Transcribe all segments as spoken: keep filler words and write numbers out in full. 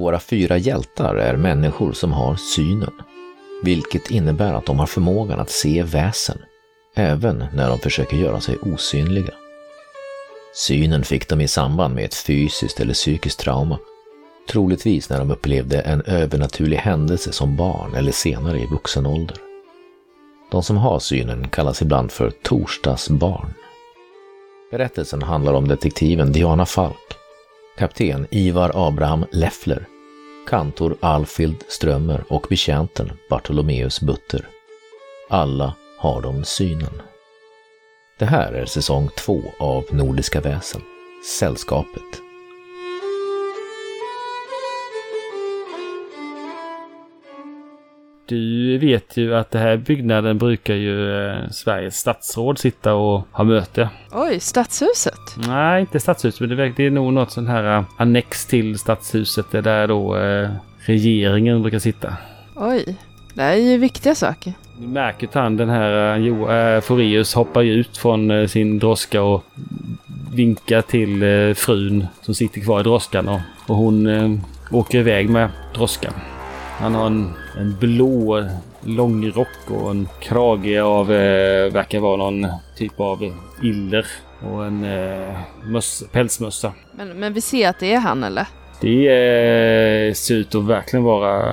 Våra fyra hjältar är människor som har synen, vilket innebär att de har förmågan att se väsen, även när de försöker göra sig osynliga. Synen fick de i samband med ett fysiskt eller psykiskt trauma, troligtvis när de upplevde en övernaturlig händelse som barn eller senare i vuxen ålder. De som har synen kallas ibland för torsdagsbarn. Berättelsen handlar om detektiven Diana Falk, kapten Ivar Abraham Leffler, kantor Alfhild Strömmer och betjänten Bartolomeus Butter. Alla har de synen. Det här är säsong två av Nordiska väsen, Sällskapet. Du vet ju att det här byggnaden brukar ju eh, Sveriges statsråd sitta och ha möte. Oj, stadshuset? Nej, inte stadshuset, men det är, det är nog något sån här uh, annex till stadshuset där då uh, regeringen brukar sitta. Oj, det är ju viktiga saker. Du märker att han, den här uh, jo, uh, Forius hoppar ut från uh, sin droska och vinkar till uh, frun som sitter kvar i droskan och, och hon uh, åker iväg med droskan. Han har en, en blå lång rock och en krage av, eh, verkar vara någon typ av iller och en eh, möss, pälsmössa. Men, men vi ser att det är han, eller? Det eh, ser ut att verkligen vara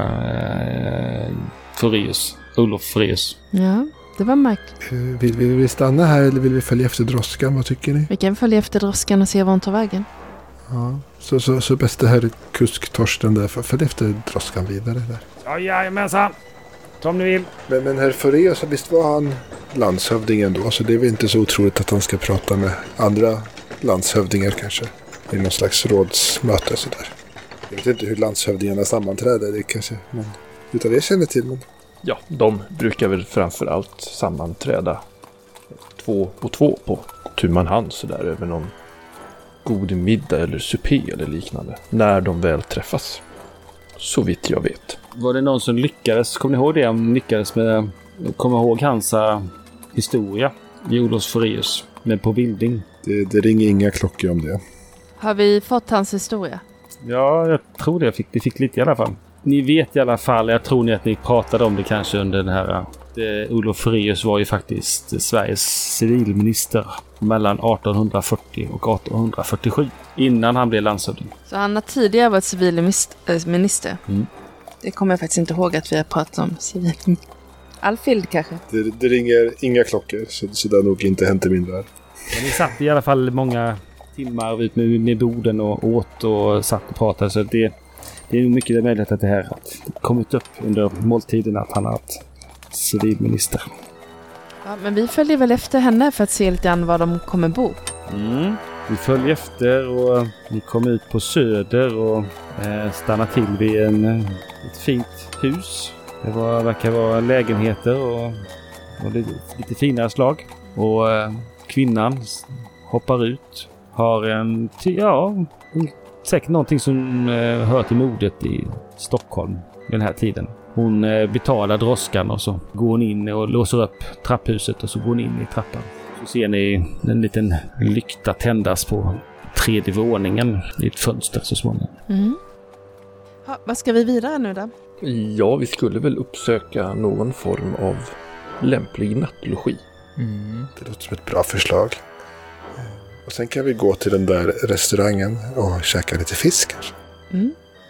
eh, Forius, Olof Forius. Ja, det var märkligt. Vill, vill vi stanna här eller vill vi följa efter droskan? Vad tycker ni? Vi kan följa efter droskan och se var hon tar vägen. Ja, så, så, så bästa här kusk Torsten där, följ efter droskan vidare där. Ja, jajamensan. Om ni vill. Men, men herr Forius, visst var han landshövdingen då, så det är väl inte så otroligt att han ska prata med andra landshövdingar kanske i någon slags rådsmöte sådär. Jag vet inte hur landshövdingarna sammanträder, det kanske, men utan det känner till. Men... Ja, de brukar väl framförallt sammanträda två och två på tu man hand sådär över någon god middag eller supé eller liknande när de väl träffas. Så vitt jag vet. Var det någon som lyckades, kommer ni ihåg det? Om lyckades med, kommer ihåg hans uh, historia i Olof Forius med på bildning. Det, det ringer inga klockor om det. Har vi fått hans historia? Ja, jag tror det. Jag fick, vi fick lite i alla fall. Ni vet i alla fall, jag tror ni att ni pratade om det kanske under den här. Det, Olof Forius var ju faktiskt Sveriges civilminister mellan arton fyrtio och arton fyrtiosju. Innan han blev landshövding. Så han har tidigare varit civilminister? Mm. Det kommer jag faktiskt inte ihåg att vi har pratat om. Civil... Alfhild kanske? Det, det ringer inga klockor, så, så det har nog inte hänt i min värld. Men ni satt i alla fall många timmar ut med, med borden och åt och satt och pratade. Så det, det är mycket möjligt att det här har kommit upp under måltiden att han har varit civilminister. Ja, men vi följer väl efter henne för att se lite grann var de kommer bo. Mm. Vi följer efter och vi kommer ut på Söder och eh, stannar till vid en, ett fint hus. Det var, verkar vara lägenheter och, och lite, lite finare slag. Och eh, kvinnan hoppar ut. Har en, ja, säkert någonting som eh, hör till modet i Stockholm den här tiden. Hon eh, betalar droskan och så går hon in och låser upp trapphuset och så går hon in i trappan. Så ser ni en liten lykta tändas på tredje våningen i ett fönster så småningom. Mm. Ja, vad ska vi vidare nu då? Ja, vi skulle väl uppsöka någon form av lämplig nattlogi. Mm. Det låter som ett bra förslag. Och sen kan vi gå till den där restaurangen och käka lite fisk kanske. Mm.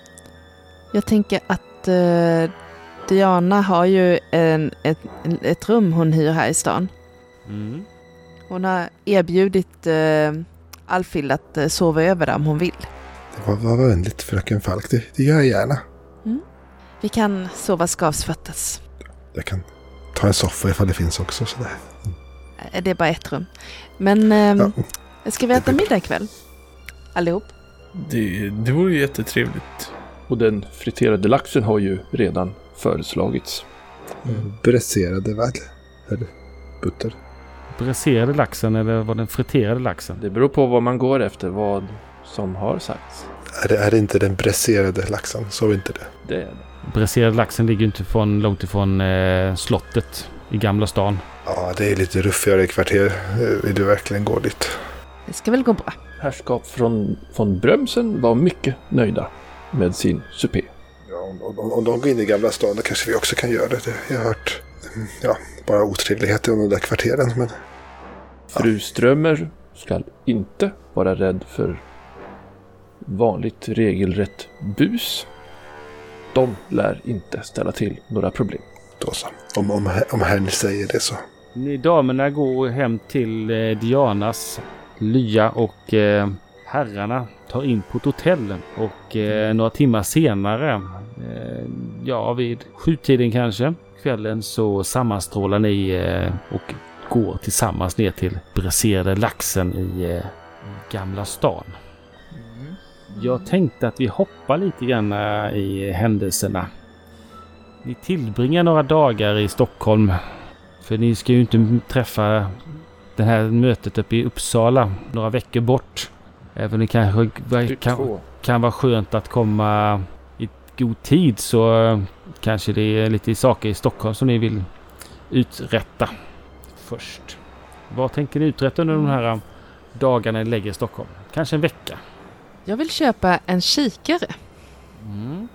Jag tänker att uh, Diana har ju en, ett, ett rum hon hyr här i stan. Mm. Hon har erbjudit uh, Alfhild att uh, sova över där om hon vill. Det var, var vänligt, fröken Falk. Det, det gör jag gärna. Mm. Vi kan sova skavsfattas. Jag kan ta en soffa ifall det finns också. Sådär. Mm. Det är bara ett rum. Men um, ja. Ska vi äta middag ikväll? Allihop? Det, det vore ju jättetrevligt. Och den friterade laxen har ju redan föreslagits. Mm. Bräserade väl? Eller butter? Bräserade laxen eller var den friterade laxen? Det beror på vad man går efter, vad som har sagts. Är det, är det inte den bräserade laxen? Så inte det. Det är det. Bräserade laxen ligger inte från, långt ifrån eh, slottet i Gamla stan. Ja, det är lite ruffigare kvarter. Vill du verkligen gå dit? Det ska väl gå bra. Herrskap från, från Brömsen var mycket nöjda med sin supé. Ja, om, om, om de går in i Gamla stan, då kanske vi också kan göra det. Jag har hört ja, bara otrevligheter om de där kvarteren. Men... Fru Strömmer ska inte vara rädd för vanligt regelrätt bus. De lär inte ställa till några problem. Då så. Om, om, om herrn säger det så. Ni damerna går hem till eh, Dianas lya och eh, herrarna tar in på ett hotell. Och eh, några timmar senare, eh, ja vid sjutiden kanske, kvällen så sammanstrålar ni eh, och går tillsammans ner till Bräserade laxen i, eh, i Gamla stan. Jag tänkte att vi hoppar lite grann i händelserna. Ni tillbringar några dagar i Stockholm. För ni ska ju inte träffa det här mötet uppe i Uppsala några veckor bort. Även det kanske kan, kan vara skönt att komma i god tid, så kanske det är lite saker i Stockholm som ni vill uträtta först. Vad tänker ni uträtta under de här dagarna ni lägger i Stockholm? Kanske en vecka? Jag vill köpa en kikare. Mm.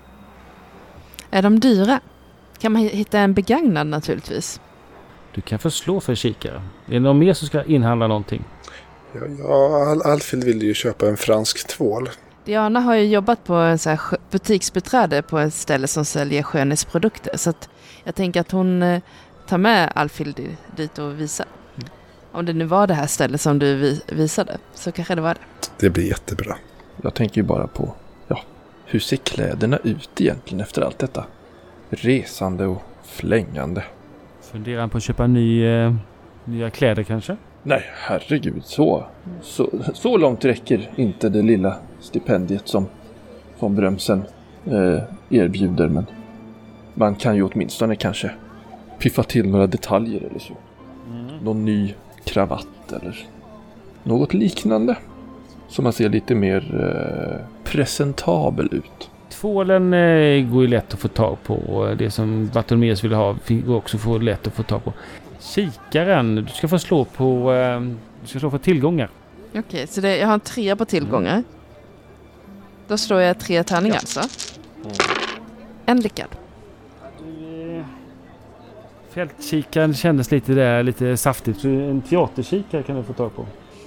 Är de dyra? Kan man hitta en begagnad naturligtvis? Du kan få slå för kikare. Är det någon mer som ska inhandla någonting? Ja, ja Al- Alfhild ville ju köpa en fransk tvål. Diana har ju jobbat på en så här butiksbeträde på ett ställe som säljer skönhetsprodukter. Så att jag tänker att hon eh, tar med Alfhild dit och visar. Mm. Om det nu var det här stället som du vi- visade, så kanske det var det. Det blir jättebra. Jag tänker ju bara på, ja, hur ser kläderna ut egentligen efter allt detta? Resande och flängande. Funderar han på att köpa ny, eh, nya kläder kanske? Nej, herregud, så, så, så långt räcker inte det lilla stipendiet som von Brömsen eh, erbjuder, men man kan ju åtminstone kanske piffa till några detaljer eller så. Mm. Någon ny kravatt eller något liknande. Så man ser lite mer eh, presentabel ut. Tvålen eh, går ju lätt att få tag på. Och det som Bartolomeus vill ha går också få lätt att få tag på. Kikaren, du ska få slå på eh, du ska slå för tillgångar. Okej, okay, så det, jag har en tre på tillgångar. Mm. Då slår jag tre tärningar ja. Alltså. Mm. En lyckad. Eh, fältkikaren kändes lite där, lite saftigt. Så en teaterkikare kan du få tag på.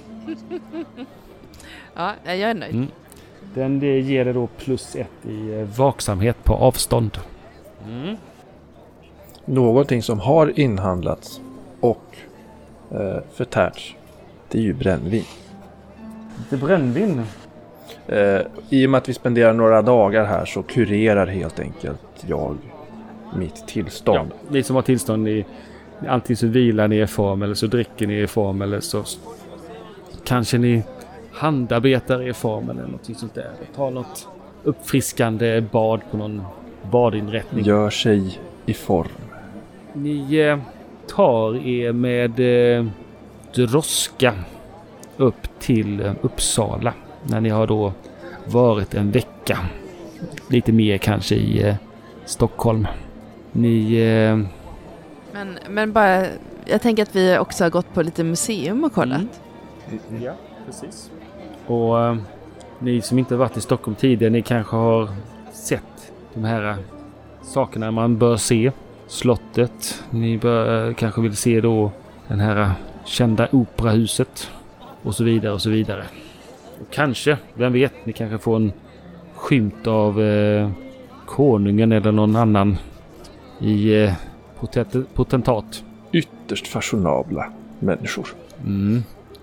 Ja, jag är nöjd. Mm. Den det ger det då plus ett i vaksamhet på avstånd. Mm. Någonting som har inhandlats och eh, förtärts, det är ju brännvin. Lite brännvin? Eh, I och med att vi spenderar några dagar här så kurerar helt enkelt jag mitt tillstånd. Ja, ni som har tillstånd, i, antingen så vilar ni i form eller så dricker ni i form eller så kanske ni handarbetar i form eller något sånt där. Ta något uppfriskande bad på någon badinrättning. Gör sig i form. Ni eh, tar er med eh, droska upp till eh, Uppsala. När ni har då varit en vecka. Lite mer kanske i eh, Stockholm. Ni... Eh, men, men bara... Jag tänker att vi också har gått på lite museum och kollat. Mm. Ja, precis. Och eh, ni som inte har varit i Stockholm tidigare, ni kanske har sett de här sakerna man bör se. Slottet. Ni bör, eh, kanske vill se då den här kända operahuset. Och så vidare och så vidare. Och kanske, vem vet, ni kanske får en skymt av eh, konungen eller någon annan i eh, potent- potentat. Ytterst fashionabla människor. Mm.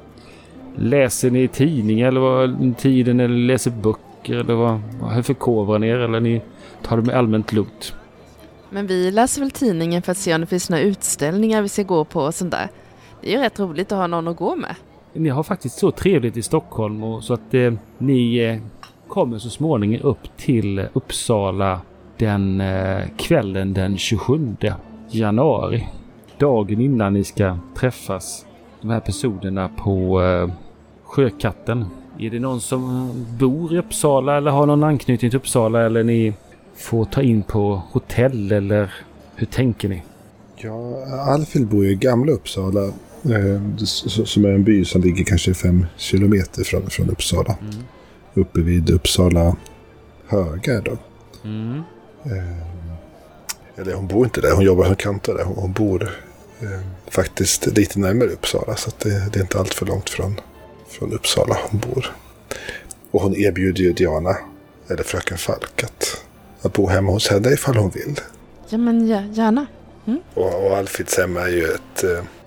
Läser ni tidningar eller vad, tiden eller läser böcker eller vad, hur förkovrar ni er eller ni tar det med allmänt lugnt? Men vi läser väl tidningen för att se om det finns några utställningar vi ska gå på och sånt där. Det är ju rätt roligt att ha någon att gå med. Ni har faktiskt så trevligt i Stockholm och så att eh, ni eh, kommer så småningom upp till Uppsala den eh, kvällen den tjugosjunde januari. Dagen innan ni ska träffas de här personerna på eh, Sjökatten. Är det någon som bor i Uppsala eller har någon anknytning till Uppsala eller ni får ta in på hotell eller hur tänker ni? Ja, Alfhild bor i Gamla Uppsala eh, som är en by som ligger kanske fem kilometer från, från Uppsala. Mm. Uppe vid Uppsala högar då. Mm. Eh, eller hon bor inte där, hon jobbar som kantare. Hon, hon bor eh, faktiskt lite närmare Uppsala, så att det, det är inte allt för långt från, från Uppsala hon bor. Och hon erbjuder ju Diana, eller fröken Falk, att, att bo hemma hos henne ifall hon vill. Ja, men ja, gärna. Mm. Och, och Alfhids hem är ju ett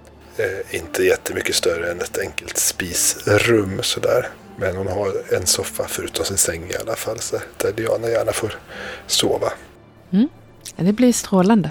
eh, inte jättemycket större än ett enkelt spisrum sådär. Men hon har en soffa förutom sin säng i alla fall, så där Diana gärna får sova. Mm. Ja, det blir strålande.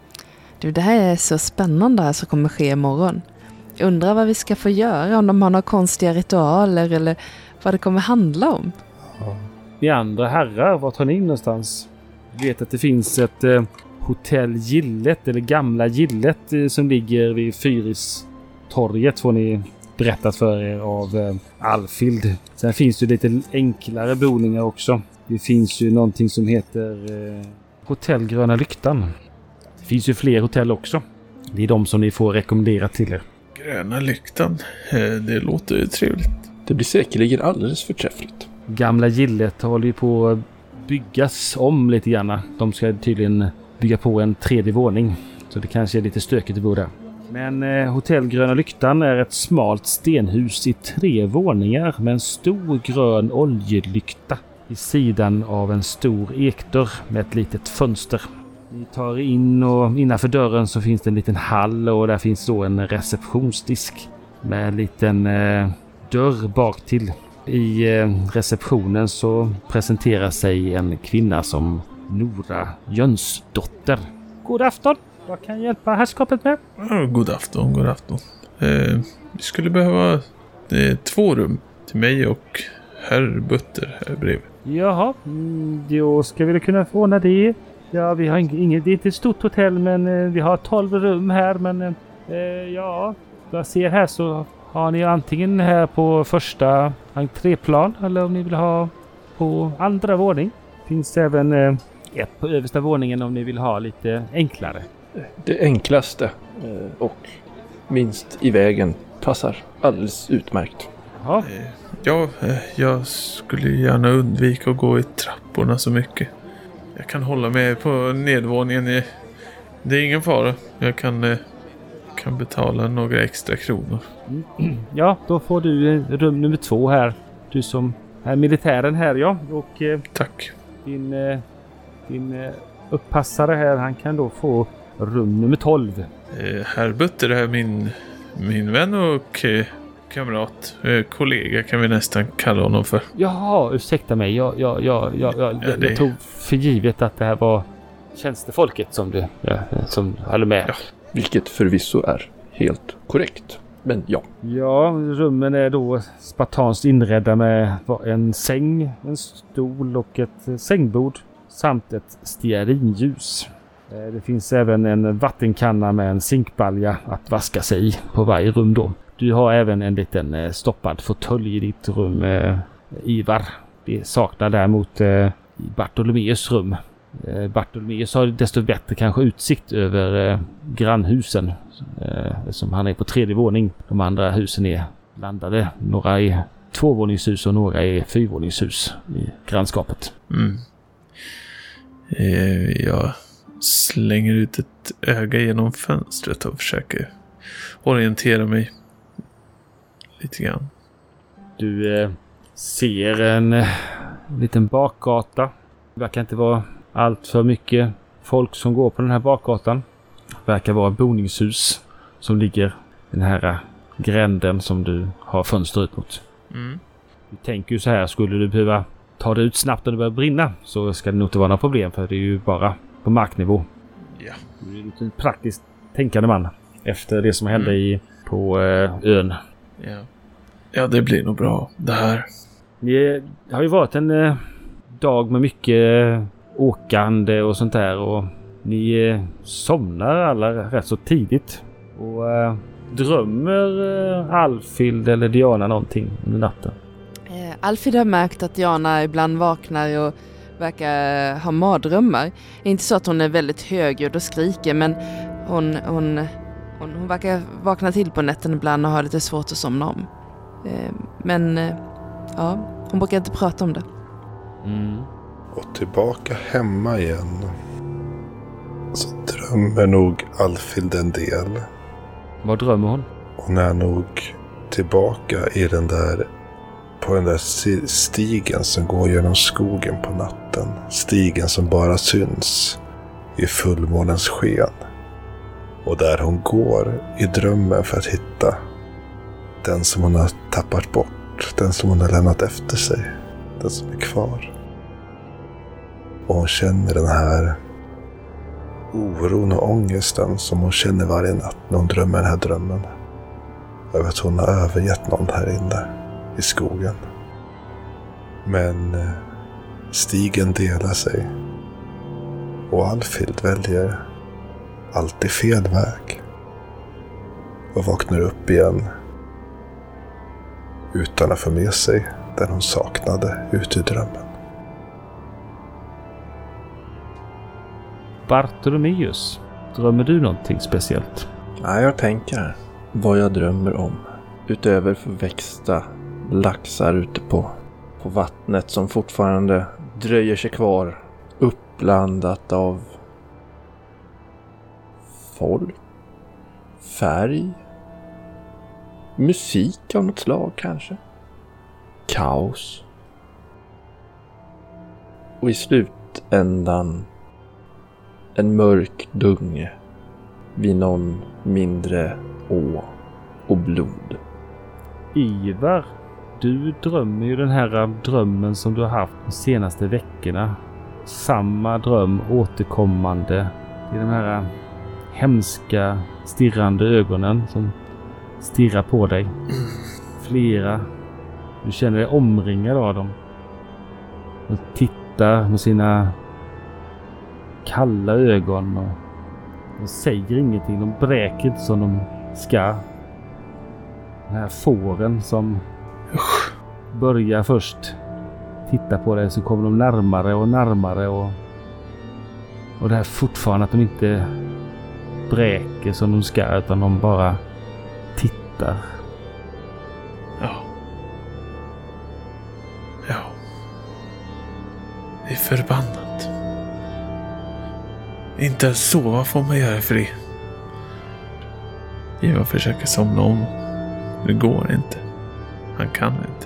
Du, det här är så spännande här som kommer ske imorgon. Jag undrar vad vi ska få göra, om de har några konstiga ritualer eller vad det kommer handla om. Ja. Ni andra herrar, var tar ni in någonstans? Jag vet att det finns ett eh, hotell Gillet, eller gamla Gillet, eh, som ligger vid Fyristorget, får ni berättat för er av eh, Alfhild. Sen finns det lite enklare boningar också. Det finns ju någonting som heter eh, Hotell Gröna Lyktan. Det finns ju fler hotell också. Det är de som ni får rekommendera till er. Gröna Lyktan, det låter ju trevligt. Det blir säkerligen alldeles förträffligt. Gamla Gillet håller ju på att byggas om lite grann. De ska tydligen bygga på en tredje våning. Så det kanske är lite stökigt att bo där. Men eh, Hotell Gröna Lyktan är ett smalt stenhus i tre våningar med en stor grön oljelykta i sidan av en stor ekdörr med ett litet fönster. Ni tar in och innanför dörren så finns det en liten hall och där finns då en receptionsdisk med en liten eh, dörr bak till. I eh, receptionen så presenterar sig en kvinna som Nora Jönsdotter. God afton! Vad kan jag hjälpa herrskapet med? Ja, god afton, god afton. Eh, vi skulle behöva eh, två rum till mig och herr Butter här bredvid. Jaha, mm, då ska vi kunna få ordna det. Ja, vi har inget, det är inte ett stort hotell, men eh, vi har tolv rum här, men eh, ja, jag ser här så har ni antingen här på första entréplan eller om ni vill ha på andra våning. Finns även eh, ett på översta våningen om ni vill ha lite enklare. Det enklaste och minst i vägen passar alldeles utmärkt. Ja, Eh, ja, eh, jag skulle gärna undvika att gå i trapporna så mycket. Jag kan hålla mig på nedvåningen. I, det är ingen fara. Jag kan, eh, kan betala några extra kronor. ja, då får du eh, rum nummer två här. Du som är militären här, ja. Och eh, Tack. din, eh, din eh, upppassare här, han kan då få rum nummer tolv. Eh, herr Butter är min, min vän och eh, kamrat. Eh, kollega kan vi nästan kalla honom för. Jaha, ursäkta mig. Jag, jag, jag, jag, jag, Ja, det- jag tog för givet att det här var tjänstefolket som du ja, som hade med. Ja. Vilket förvisso är helt korrekt. Men ja, Ja, rummen är då spartanskt inredda med en säng, en stol och ett sängbord samt ett stearinljus. Eh, Det finns även en vattenkanna med en zinkbalja att vaska sig i på varje rum då. Du har även en liten eh, stoppad fåtölj i ditt rum, eh, Ivar. Det saknar däremot eh, i Bartolomeus rum. Eh, Bartolomeus har desto bättre kanske utsikt över eh, grannhusen. Eh, som han är på tredje våning. De andra husen är landade. Några är tvåvåningshus och några är fyrvåningshus i grannskapet. Mm. Eh, jag slänger ut ett öga genom fönstret och försöker orientera mig lite grann. Du eh, ser en eh, liten bakgata. Det verkar inte vara allt för mycket folk som går på den här bakgatan. Det verkar vara boningshus som ligger i den här eh, gränden som du har fönster ut mot. Mm. Du tänker ju så här, skulle du behöva ta det ut snabbt när det börjar brinna så ska det nog inte vara några problem, för det är ju bara på marknivå. Ja. Du är lite en praktiskt tänkande man efter det som hände i, på eh, ön. Ja. Ja, det blir nog bra det här. Det har ju varit en eh, dag med mycket eh, åkande och sånt där, och ni eh, somnar alla rätt så tidigt och eh, drömmer eh, Alfhild eller Diana någonting under natten. Eh, Alfhild har märkt att Diana ibland vaknar och verkar ha mardrömmar. Inte så att hon är väldigt högljudd och skriker, men hon, hon, hon, hon verkar vakna till på natten ibland och ha lite svårt att somna om. Eh, men eh, ja, hon brukar inte prata om det. Mm. Och tillbaka hemma igen. Så drömmer nog Alfhild en del. Vad drömmer hon? Hon är nog tillbaka i den där, på den där stigen som går genom skogen på natten. Stigen som bara syns i fullmånens sken. Och där hon går i drömmen för att hitta den som hon har tappat bort. Den som hon har lämnat efter sig. Den som är kvar. Och hon känner den här oron och ångesten som hon känner varje natt när hon drömmer den här drömmen. Över att hon har övergett någon här inne i skogen. Men stigen delar sig. Och Alfhild väljer alltid fel väg. Och vaknar upp igen utan att få med sig den hon saknade ute i drömmen. Bartolomeus, drömmer du någonting speciellt? Nej, jag tänker vad jag drömmer om. Utöver förväxta laxar ute på, på vattnet som fortfarande dröjer sig kvar. Uppblandat av folk, färg, musik av något slag kanske. Kaos. Och i slutändan en mörk dunge vid någon mindre å och blod. Ivar, du drömmer ju den här drömmen som du har haft de senaste veckorna. Samma dröm återkommande. Det är de här hemska stirrande ögonen som stirrar på dig. Flera. Du känner dig omringad av dem. Och tittar med sina kalla ögon och de säger ingenting. De bräker inte som de ska. Den här fåren som Usch. börjar först titta på dig, så kommer de närmare och närmare och och det här fortfarande att de inte bräker som de ska, utan de bara tittar. Ja. Ja. Det är förbannat. Inte ens sova får man göra för det. Ivar försöker somna om. Det går inte. Han kan inte.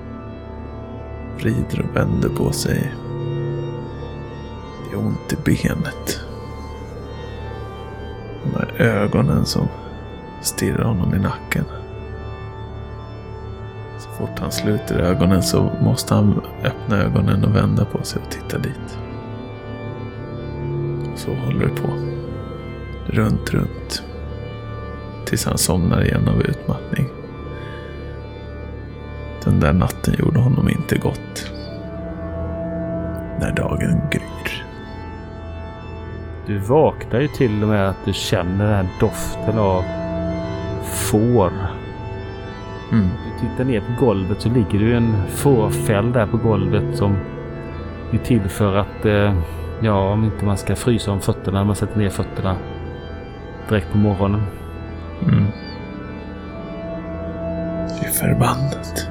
Vrider och vänder på sig. Det är ont i benet. De här ögonen som stirrar honom i nacken. Så fort han sluter ögonen så måste han öppna ögonen och vända på sig och titta dit. Och så håller det på. Runt, runt. Tills han somnar igen av utmattning. Den där natten gjorde honom inte gott. När dagen gryr. Du vaknar ju till och med att du känner den här doften av får. Mm. Du tittar ner på golvet, så ligger det en fårfäll där på golvet som är till för att eh, ja, om inte man ska frysa om fötterna när man sätter ner fötterna direkt på morgonen. Mm. Det är förbannat.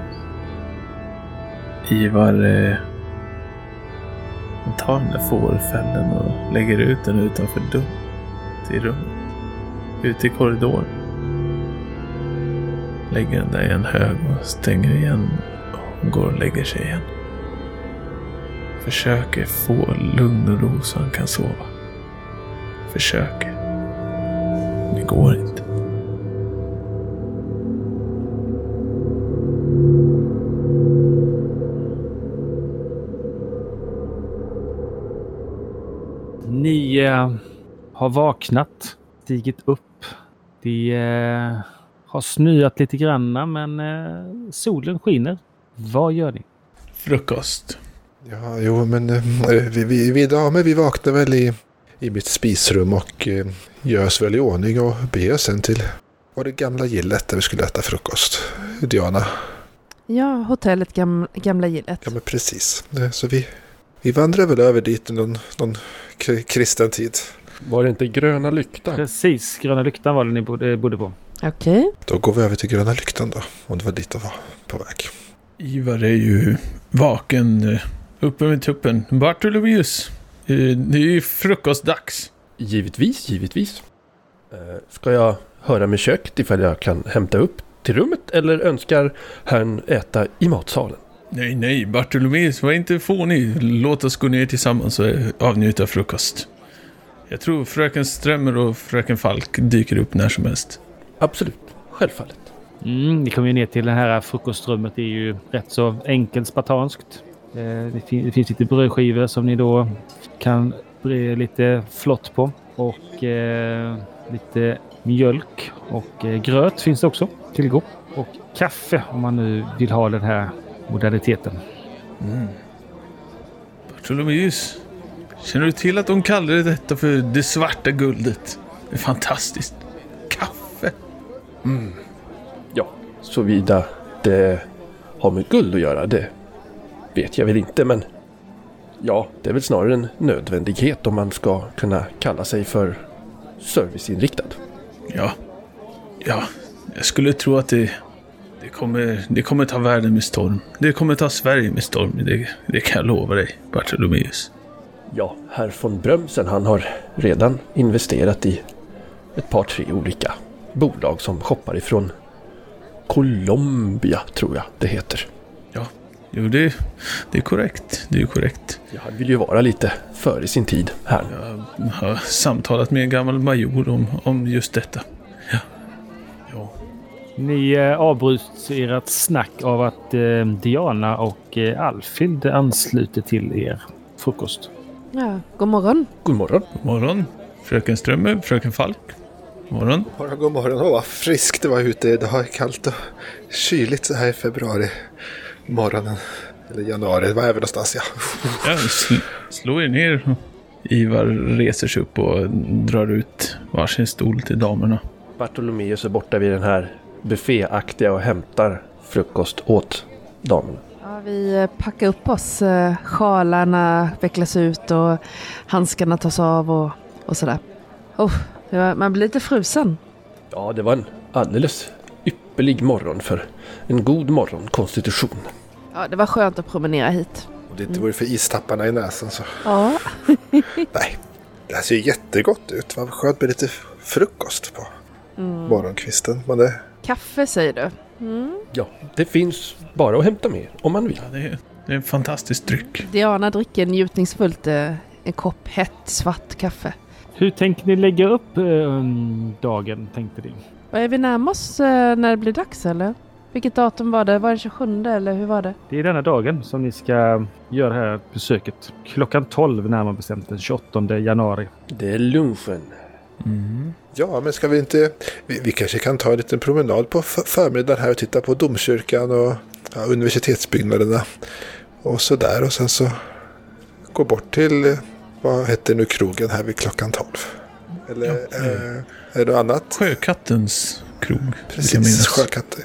Ivar eh, tar den där fårfällen och lägger ut den utanför dörren till rummet. Ute i korridoren. Lägger den där i en hög och stänger igen och går och lägger sig igen. Försöker få lugn och ro så han kan sova. Försöker. Det går inte. Ni eh, har vaknat, stigit upp. Det eh, har snöat lite granna, men eh, solen skiner. Vad gör ni? Frukost. Ja, jo, men eh, vi, vi, vi damer, vi vaknar väl i, i mitt spisrum och eh, gör oss väl i ordning och beger sen till var det gamla gillet där vi skulle äta frukost. Diana. Ja, hotellet gam, gamla gillet. Ja, men precis. Så vi, vi vandrar väl över dit någon, någon kristen tid. Var det inte Gröna Lyktan? Precis, Gröna Lyktan var det ni bodde, bodde på. Okej. Okay. Då går vi över till Gröna Lyktan då, om det var dit jag var på väg. Ivar är ju vaken uppe med tuppen. Bartolomeus, det är ju frukostdags. Givetvis, givetvis. Ska jag höra med köket ifall jag kan hämta upp till rummet eller önskar herrn äta i matsalen? Nej, nej, Bartolomeus, var inte fånig. Låt oss gå ner tillsammans och avnjuta frukost. Jag tror fröken Strömmer och fröken Falk dyker upp när som helst. Absolut, självfallet. Mm, ni kommer ju ner till det här frukostrummet. Det är ju rätt så enkelt spartanskt. Eh, det, fin- det finns lite brödskivor som ni då kan bre lite flott på. Och eh, lite mjölk och eh, gröt finns det också tillgå. Och kaffe om man nu vill ha den här modaliteten. Mm. Bartolomeus, känner du till att de kallar detta för det svarta guldet? Det är fantastiskt. Kaffe. Mm. Ja, såvida det har med guld att göra, det vet jag väl inte, men ja, det är väl snarare en nödvändighet om man ska kunna kalla sig för serviceinriktad. Ja, ja, jag skulle tro att det, det, kommer, det kommer ta världen med storm. Det kommer ta Sverige med storm, det, det kan jag lova dig, Bartolomeus. Ja, herr von Brömsen, han har redan investerat i ett par, tre olika bolag som shoppar ifrån Colombia, tror jag det heter. Ja, jo, det, det är korrekt. Det är korrekt. Ja, han vill ju vara lite före sin tid här. Jag har samtalat med en gammal major om, om just detta. Ja. Ja. Ni eh, avbryts ert snack av att eh, Diana och eh, Alfhild ansluter till er frukost. Ja, god morgon. God morgon. God morgon, fröken Strömmer, fröken Falk. God morgon. God morgon, god morgon. Åh, vad friskt det var ute. Det har kallt och kyligt så här i februari morgonen. Eller januari, det var även någonstans, ja. Ja, sl- slå er ner. Ivar reser sig upp och drar ut varsin stol till damerna. Bartolomeus är borta vid den här bufféaktiga och hämtar frukost åt damerna. Ja, vi packar upp oss. Sjalarna vecklas ut och handskarna tas av och, och sådär. Oh, det var, man blir lite frusen. Ja, det var en alldeles ypperlig morgon för en god morgonkonstitution. Ja, det var skönt att promenera hit. Och det inte vore för istapparna i näsan så. Ja. Nej, det här ser ju jättegott ut. Vad skönt med lite frukost på mm. morgonkvisten. Man är... Kaffe säger du? Mm. Ja, det finns bara att hämta med om man vill. Ja, det, är, det är en fantastisk dryck. Diana dricker njutningsfullt eh, en kopp hett svart kaffe. Hur tänker ni lägga upp eh, dagen, tänkte ni? Är vi närmare oss eh, när det blir dags, eller? Vilket datum var det? Var det tjugosjunde eller hur var det? Det är denna dagen som ni ska göra det här besöket. Klockan tolv närmare bestämt, den tjugoåttonde januari. Det är lunchen. Mm. Ja, men ska vi inte... Vi, vi kanske kan ta en liten promenad på för- förmiddagen här och titta på domkyrkan och ja, universitetsbyggnaderna och så där. Och sen så gå bort till, vad heter nu krogen här vid klockan tolv? Eller Ja, eh, är det något annat? Sjökattens krog. Precis, Sjökatten.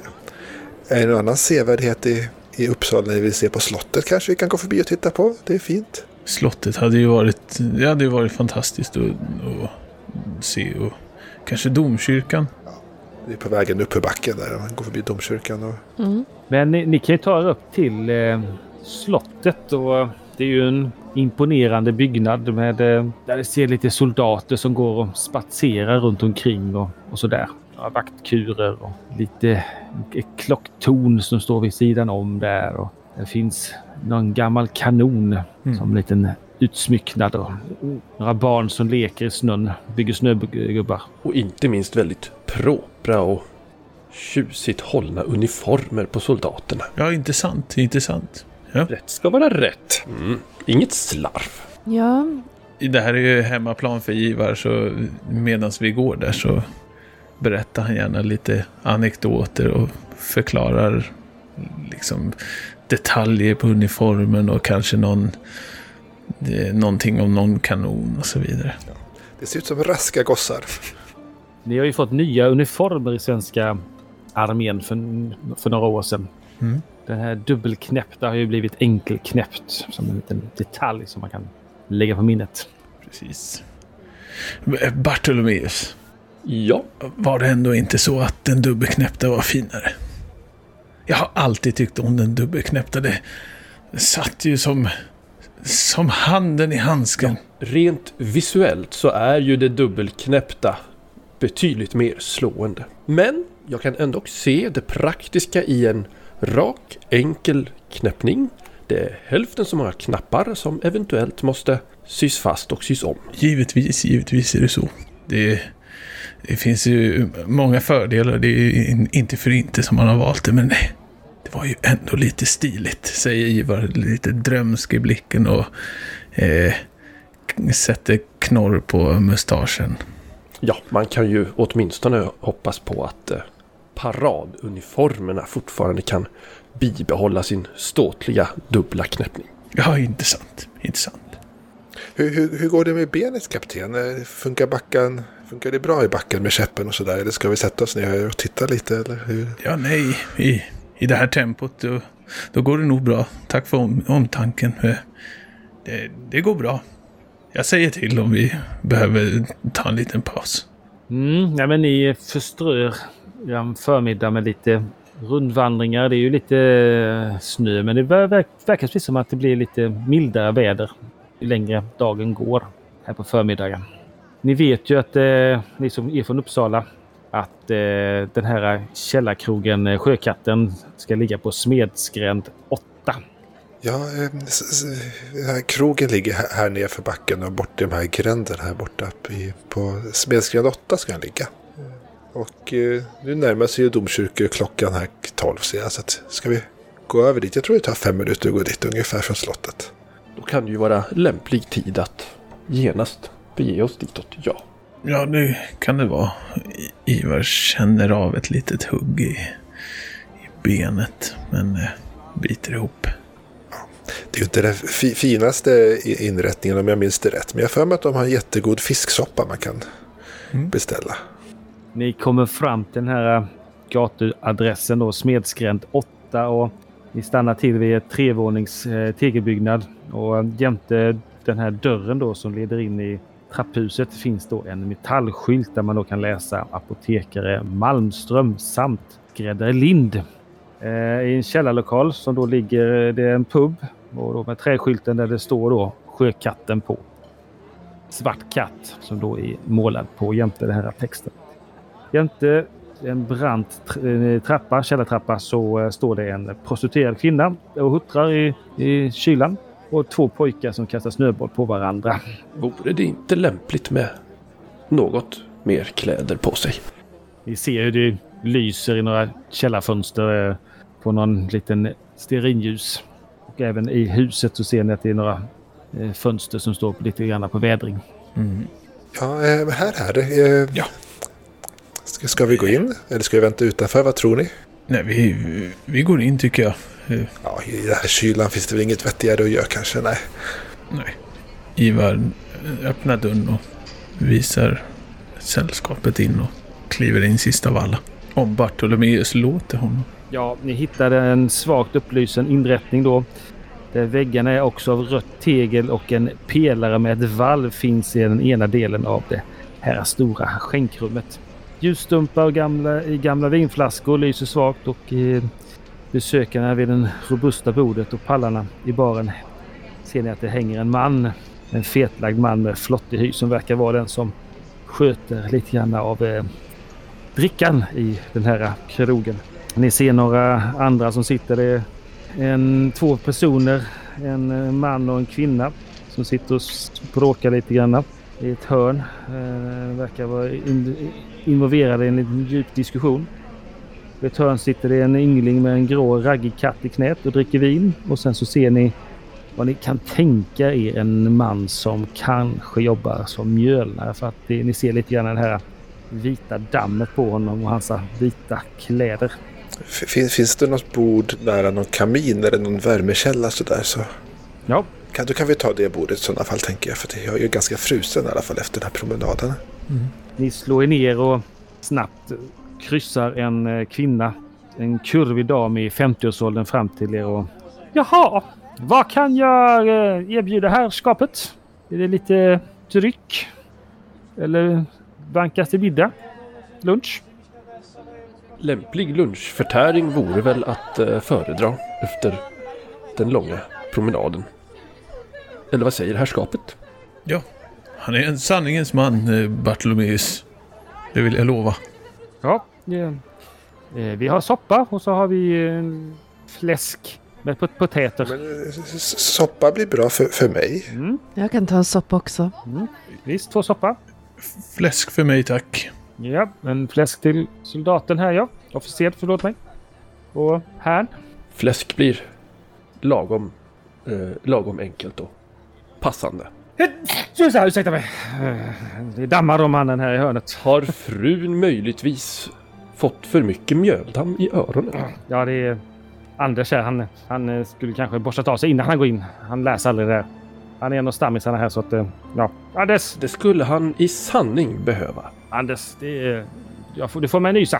Är det någon annan sevärdhet i, i Uppsala ni vill se på slottet kanske vi kan gå förbi och titta på? Det är fint. Slottet hade ju varit, det hade ju varit fantastiskt att, att se, och kanske domkyrkan. Vi är på vägen upp i backen där och går förbi domkyrkan. Och... Mm. Men ni, ni kan ju ta er upp till eh, slottet, och det är ju en imponerande byggnad med, eh, där det ser lite soldater som går och spatserar runt omkring och, och sådär. Ja, vaktkurer och lite klocktorn som står vid sidan om där, och det finns någon gammal kanon mm. som en liten utsmycknad, och några barn som leker i snön, bygger snögubbar. Och inte minst väldigt propra och tjusigt hållna uniformer på soldaterna. Ja, intressant, intressant. Ja. Rätt ska vara rätt. Mm. Inget slarv. Ja. Det här är ju hemmaplan för Ivar, så medan vi går där så berättar han gärna lite anekdoter och förklarar liksom detaljer på uniformen och kanske någon, det, någonting om någon kanon och så vidare. Ja. Det ser ut som raska gossar. Ni har ju fått nya uniformer i svenska armén för, för några år sedan. Mm. Den här dubbelknäppta har ju blivit enkelknäppt som en liten detalj som man kan lägga på minnet. Precis. Bartolomeus. Ja. Var det ändå inte så att den dubbelknäppta var finare? Jag har alltid tyckt om den dubbelknäppta. Det satt ju som som handen i handsken. Rent visuellt så är ju det dubbelknäppta betydligt mer slående. Men jag kan ändå se det praktiska i en rak, enkel knäppning. Det är hälften så många knappar som eventuellt måste sys fast och sys om. Givetvis, givetvis är det så. Det, det finns ju många fördelar. Det är inte för inte som man har valt det, men nej. Det var ju ändå lite stiligt, säger Ivar, lite drömsk i blicken och eh, sätter knorr på mustaschen. Ja, man kan ju åtminstone hoppas på att eh, paraduniformerna fortfarande kan bibehålla sin ståtliga dubbla knäppning. Ja, intressant, intressant. Hur, hur, hur går det med benet, kapten? Funkar backen, funkar det bra i backen med käppen och sådär? Eller ska vi sätta oss ner och titta lite, eller hur? Ja, nej, i, i det här tempot då, då går det nog bra. Tack för om, omtanken. Det, det går bra. Jag säger till om vi behöver ta en liten paus. Mm, ja, men ni förströr en förmiddag med lite rundvandringar. Det är ju lite snö, men det verkar precis som att det blir lite mildare väder ju längre dagen går här på förmiddagen. Ni vet ju att eh, ni som är från Uppsala att eh, den här källarkrogen Sjökatten ska ligga på Smedsgränd åtta. Ja, eh, den här krogen ligger här, här nere för backen och bort i de här gränderna här borta i, på Smedsgränd åtta ska den ligga. Och eh, nu närmar sig ju domkyrkoklockan här tolv, så att ska vi gå över dit? Jag tror det tar fem minuter att gå dit ungefär från slottet. Då kan det ju vara lämplig tid att genast bege oss ditåt, ja. Ja, det kan det vara. Ivar känner av ett litet hugg i, i benet, men eh, biter ihop. Ja, det är ju inte den fi- finaste inrättningen om jag minns det rätt, men jag för mig att de har en jättegod fisksoppa man kan mm. beställa. Ni kommer fram till den här gatuadressen då, Smedsgränd åtta, och ni stannar till vid ett trevånings eh, tegelbyggnad, och jämte den här dörren då som leder in i trapphuset finns då en metallskylt där man då kan läsa apotekare Malmström samt skräddare Lind. Eh, I en källarlokal som då ligger det är en pub, och då med träskylten där det står då Sjökatten på. Svart katt som då är målad på jämte den här texten. Jämte en brant trappa, källartrappa, så står det en prostituerad kvinna och huttrar i, i kylan, och två pojkar som kastar snöboll på varandra. Vore det inte lämpligt med något mer kläder på sig? Ni ser hur det lyser i några källarfönster på någon liten stearinljus. Och även i huset så ser ni att det är några fönster som står lite grann på vädring. Mm. Ja, här är det. Ja. Ska, ska vi gå in? Eller ska vi vänta utanför? Vad tror ni? Nej, vi, vi går in tycker jag. Ja, i den här kylan finns det väl inget vettigare att göra kanske, nej. Nej. Ivar öppnar dörren och visar sällskapet in och kliver in sist av alla. Om Bartolomeus låter honom. Ja, ni hittade en svagt upplysen inrättning då. Där väggarna är också av rött tegel, och en pelare med ett valv finns i den ena delen av det här stora skänkrummet. Ljusstumpar gamla, i gamla vinflaskor lyser svagt, och eh, besökarna vid den robusta bordet och pallarna i baren ser ni att det hänger en man, en fetlagd man med flottig hy som verkar vara den som sköter lite grann av eh, drickan i den här krogen. Ni ser några andra som sitter där, en, två personer, en man och en kvinna som sitter och bråkar lite grann i ett hörn. Eh, verkar vara in, involverade i en liten djup diskussion. I ett hörn sitter det en yngling med en grå raggig katt i knät och dricker vin. Och sen så ser ni vad ni kan tänka er en man som kanske jobbar som mjölnare. För att det, ni ser lite grann det här vita dammet på honom och hans vita kläder. Finns, finns det något bord nära någon kamin eller någon värmekälla sådär så? Ja. Kan, då kan vi ta det bordet i sådana fall, tänker jag. För jag är ju ganska frusen i alla fall efter den här promenaden. Mm. Ni slår er ner och snabbt kryssar en kvinna, en kurvig dam i femtioårsåldern fram till er och... Jaha, vad kan jag erbjuda här skapet? Är det lite dryck? Eller bankas till middag? Lunch? Lämplig lunchförtäring vore väl att eh, föredra efter den långa promenaden. Eller vad säger herrskapet? Ja, han är en sanningens man, eh, Bartolomeus. Det vill jag lova. Ja, eh, vi har soppa och så har vi eh, fläsk med pot- potäter. Men eh, s- soppa blir bra för, för mig. Mm, Jag kan ta en soppa också. mm. Visst, två soppa. Fläsk för mig, tack. Ja, en fläsk till soldaten här, ja. Officer, förlåt mig. Och här. Fläsk blir lagom, eh, lagom enkelt och passande. Ursäkta, ursäkta mig. Eh, Det dammar om mannen här i hörnet. Har frun möjligtvis fått för mycket mjöldamm i öronen? Ja, det är Anders här. Han, han eh, skulle kanske borstat av sig innan han går in. Han läser aldrig det där. Han är en av stammisarna här så att, eh, ja. Anders! Det skulle han i sanning behöva. Anders, det är... Jag får, du får mig nysa.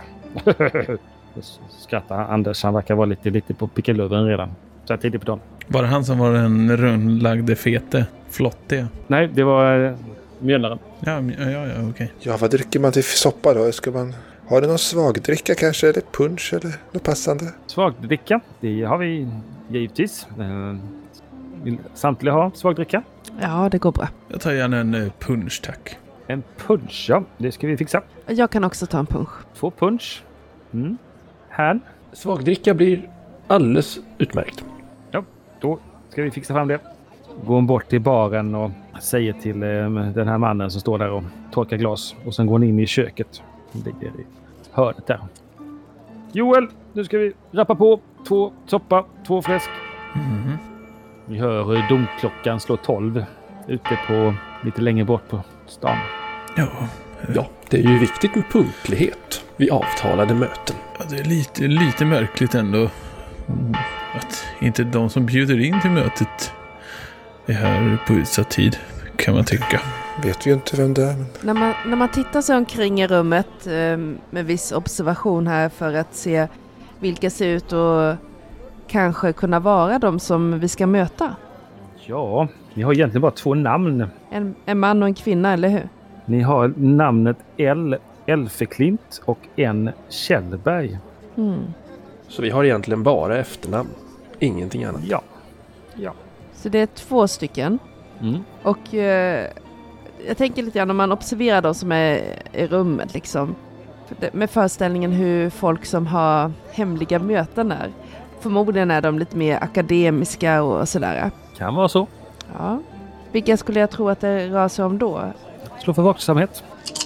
Skrattar Anders. Han verkar vara lite, lite på pickelöven redan. Så här tidigt på dagen. Var det han som var den rundlagde fete? Flottiga? Nej, det var eh, mjölnaren. Ja, m- ja, ja, ja okej. Ja, vad dricker man till soppa då? Ska man... Har du någon svagdricka kanske? Eller punch eller något passande? Svagdricka, det har vi givetvis. Eh, Vill samtliga ha svagdricka? Ja, det går bra. Jag tar gärna en eh, punch, tack. En punch, ja. Det ska vi fixa. Jag kan också ta en punsch. Två punch. Mm. Här. Svagdricka blir alldeles utmärkt. Då ska vi fixa fram det. Går hon bort till baren och säger till eh, den här mannen som står där och torkar glas. Och sen går hon in i köket. Som ligger i hörnet där. Joel, nu ska vi rappa på. Två soppa, två fläsk. Mhm. Vi hör hur domklockan slår tolv. Ute på, lite längre bort på stan. Ja, Ja, det är ju viktigt med punktlighet vid avtalade möten. ja, det är lite, lite märkligt ändå. Mm, att inte de som bjuder in till mötet är här på utsatt tid, kan man tycka. Vet vi ju inte vem det är. Men... När man, när man tittar sig omkring i rummet eh, med viss observation här för att se vilka ser ut och kanske kunna vara de som vi ska möta. Ja, ni har egentligen bara två namn. En, en man och en kvinna, eller hur? Ni har namnet L. Elfeklint och en Kjellberg. Mm. Så vi har egentligen bara efternamn. Ingenting annat. Ja. Ja. Så det är två stycken. Mm. Och eh, jag tänker lite grann om man observerar de som är i rummet liksom. För det- Med föreställningen hur folk som har hemliga möten är. Förmodligen är de lite mer akademiska och sådär. Kan vara så. Ja. Vilka skulle jag tro att det rör sig om då? Slå för vaksamhet.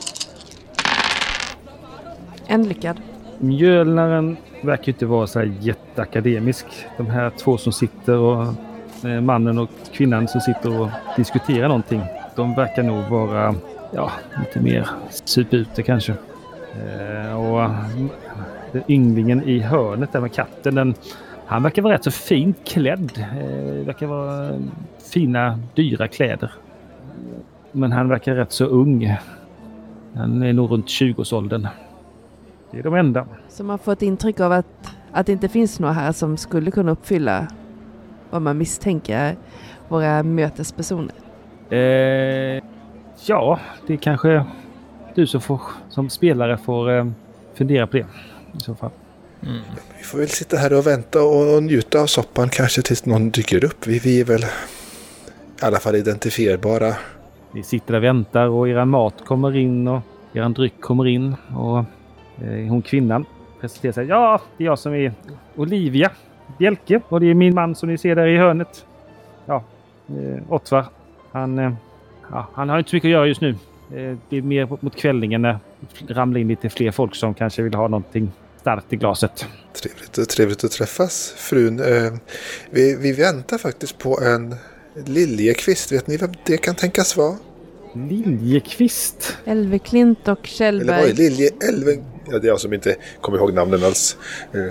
En lyckad. Mjölnaren verkar ju inte vara så här jätteakademisk. De här två som sitter och eh, mannen och kvinnan som sitter och diskuterar någonting. De verkar nog vara ja, lite mer supute kanske. Eh, och mm, den ynglingen i hörnet där med katten, den, han verkar vara rätt så fint klädd. Eh, verkar vara fina, dyra kläder. Men han verkar rätt så ung. Han är nog runt tjugoårsåldern. Det är de enda. Så man får ett intryck av att, att det inte finns några här som skulle kunna uppfylla vad man misstänker är våra mötespersoner. Eh, ja, det är kanske du som, får, som spelare får eh, fundera på det i så fall. Mm. Vi får väl sitta här och vänta och, och njuta av soppan kanske tills någon dyker upp. Vi, vi är väl i alla fall identifierbara. Ni sitter där och väntar och era mat kommer in och er dryck kommer in och eh, hon kvinnan presenterar sig. Ja, det är jag som är Olivia Bjelke och det är min man som ni ser där i hörnet. Ja, eh, Ottvar. Han, eh, ja, han har inte så mycket att göra just nu. Eh, det är mer mot kvällningen när det ramlar in lite fler folk som kanske vill ha någonting starkt i glaset. Trevligt, trevligt att träffas, frun. Eh, vi, vi väntar faktiskt på en liljekvist. Vet ni vem det kan tänkas vara? Liljekvist. Elveklint och Eller vad är Kjellberg. Lilje Elven? Ja, det är jag som inte kommer ihåg namnen alls. Uh,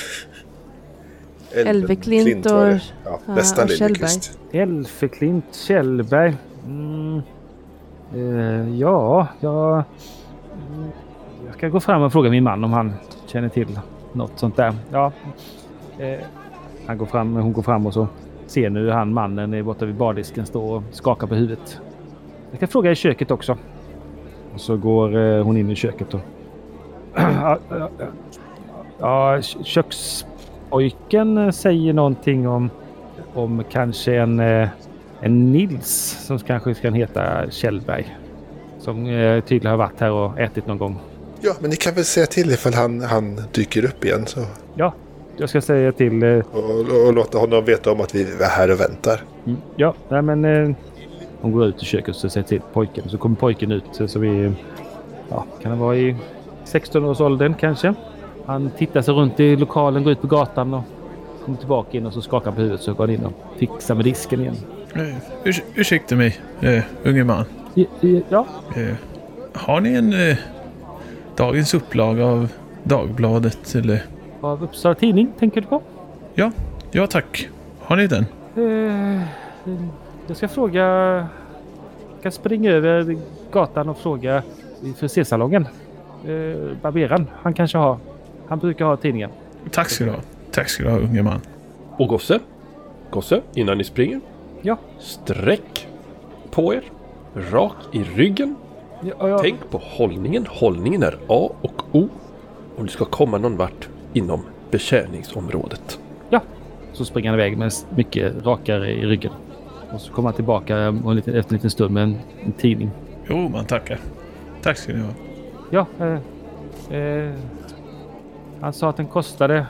Elveklint och- var det. Ja, ja, nästan och Kjellberg. liljekvist. Elfeklint Kjellberg. Mm. Eh, ja, jag, jag ska gå fram och fråga min man om han känner till något sånt där. Ja, eh, han går fram, hon går fram och så ser nu han mannen är borta vid bardisken står och skakar på huvudet. Jag kan fråga i köket också. Och så går eh, hon in i köket och ja, ja, ja. ja, kökspojken säger någonting om om kanske en, eh, en Nils som kanske ska heta Kjellberg. Som eh, tydligen har varit här och ätit någon gång. Ja, men ni kan väl säga till ifall han, han dyker upp igen. Så. Ja, jag ska säga till... Eh... Och, och låta honom veta om att vi är här och väntar. Mm, ja, nej men... Eh, hon går ut i köket och säger till pojken. Så kommer pojken ut så vi... Ja, kan han vara i sexton-årsåldern kanske. Han tittar sig runt i lokalen, går ut på gatan och kommer tillbaka in och så skakar på huvudet så går han in och fixar med disken igen. Eh, urs- ursäkta mig, eh, unge man. I, i, ja. Eh, har ni en eh, dagens upplaga av Dagbladet eller? Av Uppsala Tidning, tänker du på? Ja, ja tack. Har ni den? Eh, jag ska fråga... Jag kan springa över gatan och fråga i frisersalongen. Eh, barberan, han kanske har... Han brukar ha tidningen. Tack ska du ha. Tack ska du ha, unge man. Och gosse, gosse, innan ni springer. Ja. Sträck på er. Rak i ryggen. Ja, ja. Tänk på hållningen. Hållningen är A och O. Om du ska komma någon vart inom betjäningsområdet. Ja. Så springer han iväg med mycket rakare i ryggen. Och så kommer han tillbaka och lite, efter en liten stund med en, en tidning. Jo, man tackar. Tack ska ni ha. Ja. Eh, eh, han sa att den kostade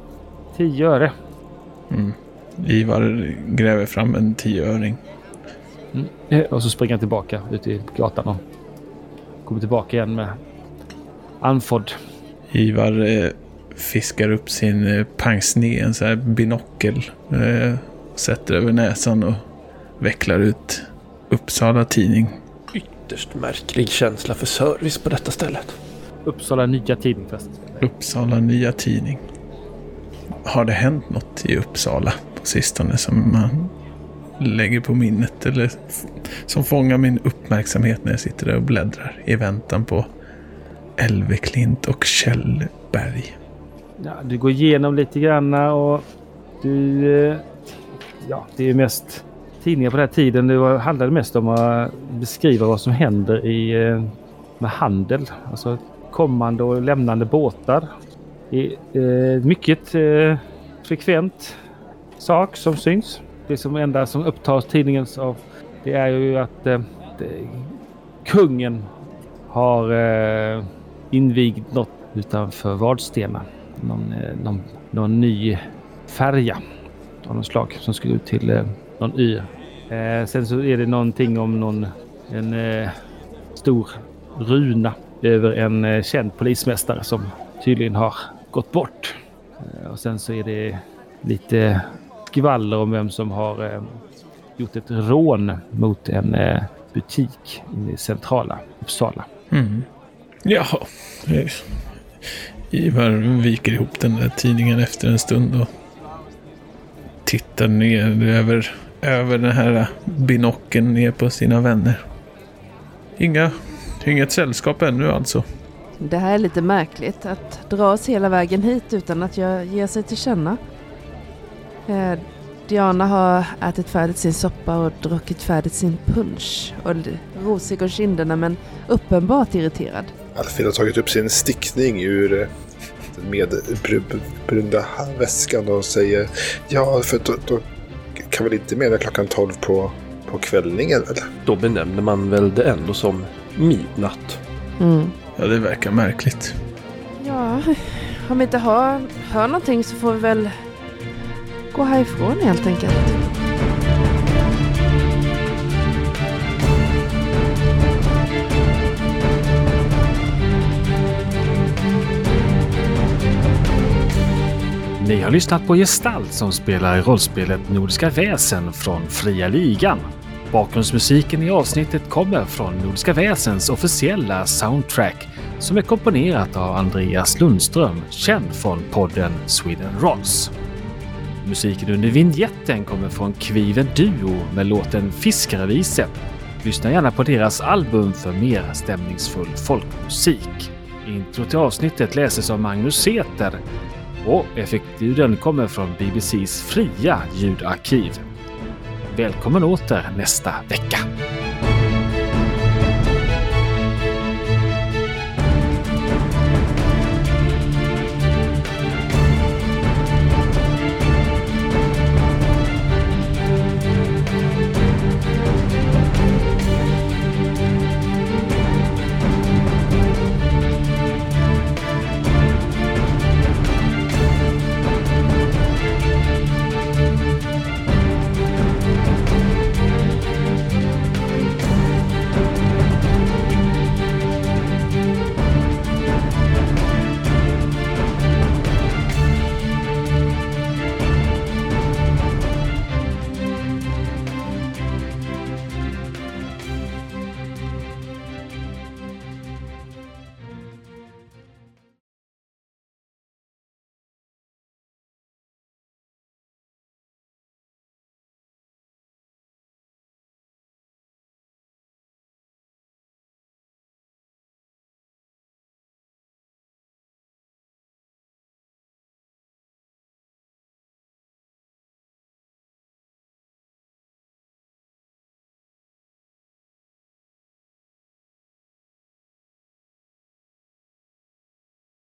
tio öre. Mm. Ivar gräver fram en tioöring. Mm. Eh, och så springer han tillbaka ut i gatan och kommer tillbaka igen med anfodd. Ivar eh, fiskar upp sin eh, pangsne, en sån här binokel. Eh, sätter över näsan och vecklar ut Uppsala Tidning. Ytterst märklig känsla för service på detta stället. Uppsala Nya Tidning först. Uppsala Nya Tidning. Har det hänt något i Uppsala på sistone som man lägger på minnet eller f- som fångar min uppmärksamhet när jag sitter där och bläddrar i väntan på Elveklint och Kjellberg? Ja, du går igenom lite grann och du... eh, Ja, det är mest tidningar på den här tiden. Det var, handlade mest om att beskriva vad som händer i, eh, med handel. Alltså kommande och lämnande båtar. Det är eh, mycket eh, frekvent sak som syns. Det som enda som upptas tidningens av det är ju att eh, det, kungen har eh, invigt något utanför Vadstena. Någon, eh, någon, någon ny färja av någon slag som ska ut till eh, någon ö. Eh, sen så är det någonting om någon en eh, stor runa över en eh, känd polismästare som tydligen har gått bort. Eh, och sen så är det lite skvaller om vem som har eh, gjort ett rån mot en eh, butik i centrala Uppsala. Mm. Jaha. Ivar viker ihop den där tidningen efter en stund och tittar ner över, över den här binocken ner på sina vänner. Inga, inget sällskap ännu alltså. Det här är lite märkligt att dra oss hela vägen hit utan att jag ger sig till känna. Eh, Diana har ätit färdigt sin soppa och druckit färdigt sin punch och rosig om kinderna men uppenbart irriterad. Alfred har tagit upp sin stickning ur eh, den medbrunna väskan och säger ja, för då, då kan väl inte mena klockan tolv på, på kvällningen eller? Då benämner man väl det ändå som midnatt. Mm. Ja, det verkar märkligt. Ja, om vi inte hör, hör någonting så får vi väl gå härifrån helt enkelt. Ni har lyssnat på Gestalt som spelar i rollspelet Nordiska Väsen från Fria Ligan. Bakgrundsmusiken i avsnittet kommer från Nordiska Väsens officiella soundtrack som är komponerat av Andreas Lundström, känd från podden Sweden Rolls. Musiken under vignetten kommer från Kviven Duo med låten Fiskareviset. Lyssna gärna på deras album för mer stämningsfull folkmusik. Intro till avsnittet läses av Magnus Säter och effektljuden kommer från B B C:s fria ljudarkiv. Välkommen åter nästa vecka!